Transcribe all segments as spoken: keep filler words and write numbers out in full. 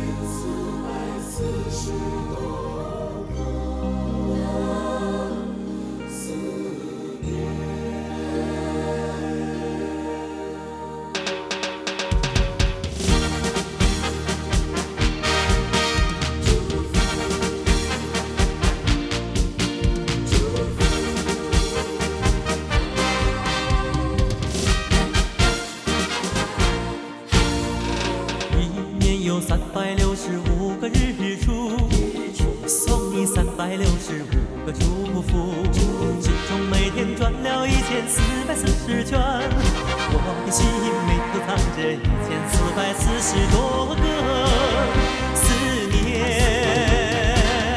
有三百六十五个日出，送你三百六十五个祝福，心中每天转了一千四百四十圈，我的心里都藏着一千四百四十多个思念。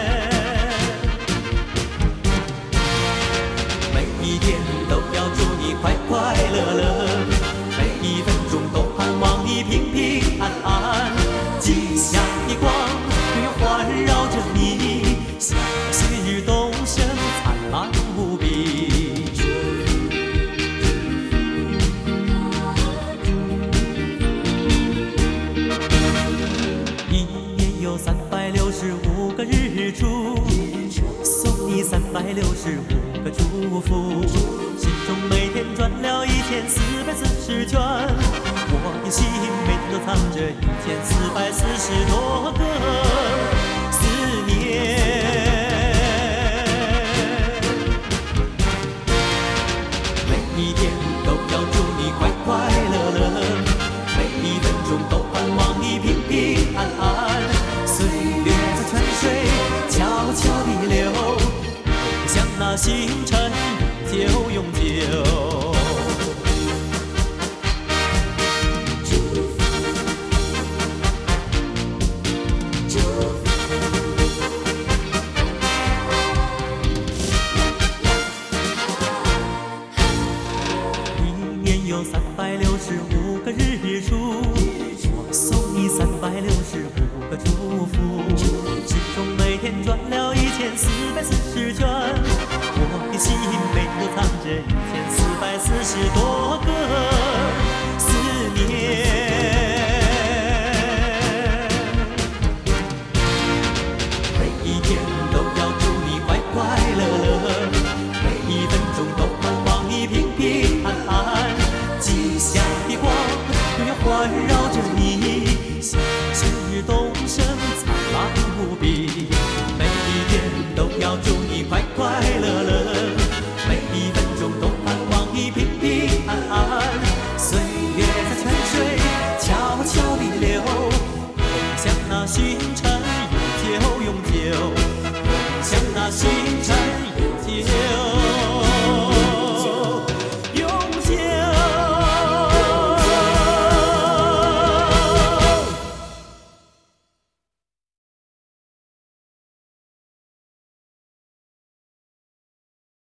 每一天都要祝你快快乐乐，每一分钟都盼望你平平安安。吉祥的光永远环绕着你，像旭日东升，灿烂无比。一年有三百六十五个日出，送你三百六十五个祝福，心中每天转了一千四百四十圈，我的心每天都藏着一千四百四十多个思念。每一天都要祝你快快乐乐，每一分钟都盼望你平平安安。岁月在泉水悄悄地流，像那星辰就永久。有三百六十五个日出，送你三百六十五个祝福，心中每天转了一千四百四十圈，